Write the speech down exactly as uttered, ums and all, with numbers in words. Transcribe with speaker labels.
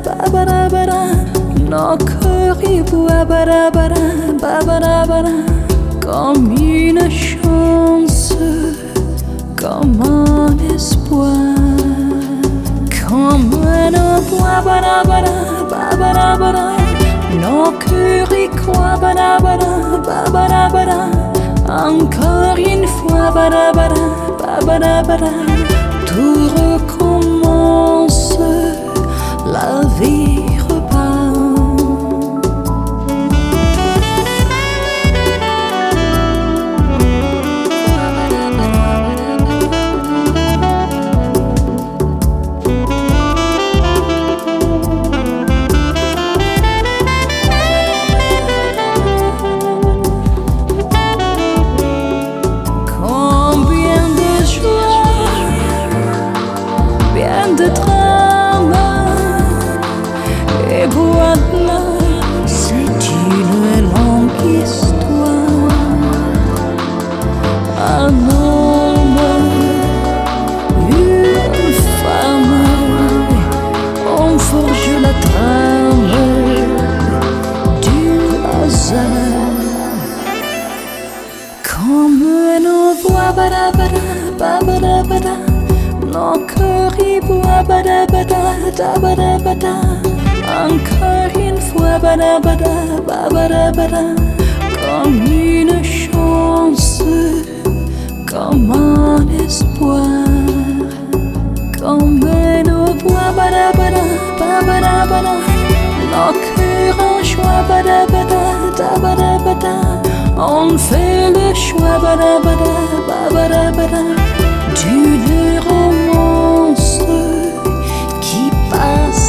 Speaker 1: babara, nos cœurs y babara, babara, comme une chance, comme un espoir, comme un envoi, babara, nos cœurs y croient, babara, encore une fois, babara, tout recommence, la vie repart. De drame, et voilà, c'est une longue histoire. Un homme, une femme, on forge la trame du hasard. Comme un envoi, babara, nos cœurs y boivent, bada, encore une fois, bada, comme une chance, comme un espoir, comme un envoi, bada, nos cœurs en joie, bada, on fait le choix, bada, d'une romance qui passe